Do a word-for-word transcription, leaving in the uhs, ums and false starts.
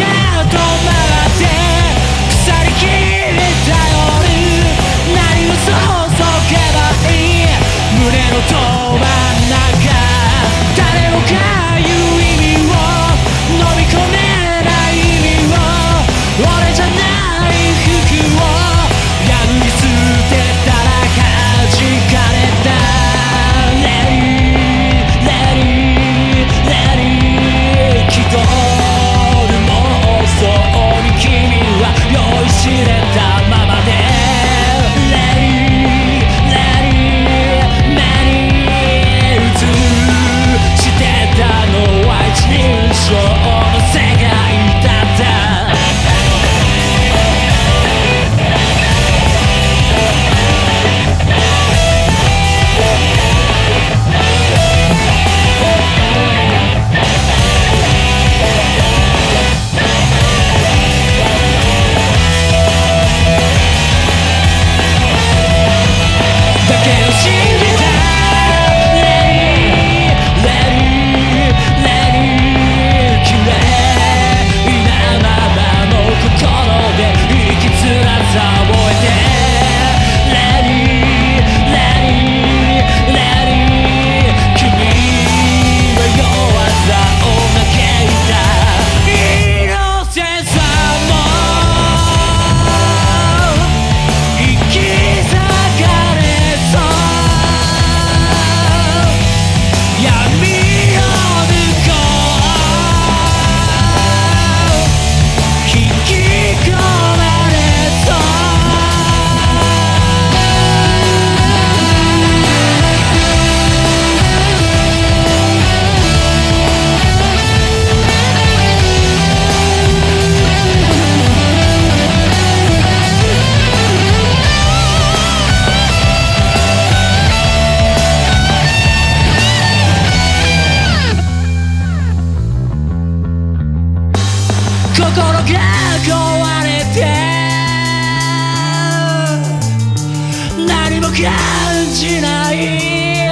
止まって腐りきった夜何を注げばいい胸のど真ん中誰もが言う意味を飲み込めない意味を俺じゃない服を破り捨てたら弾かれた Let it, let it, let it 気取る妄想に君は酔いしれたままで Let it, let it, let it 映してたのは一人称の世界だっただけど信じた Let it, let it, let it 綺麗なままの心で生きづらさを覚えて Let it, let it, let it 君は弱さを嘆いたイノセンスも生き裂かれそう闇を抜こう引き込まれそう心が壊れて何も感じない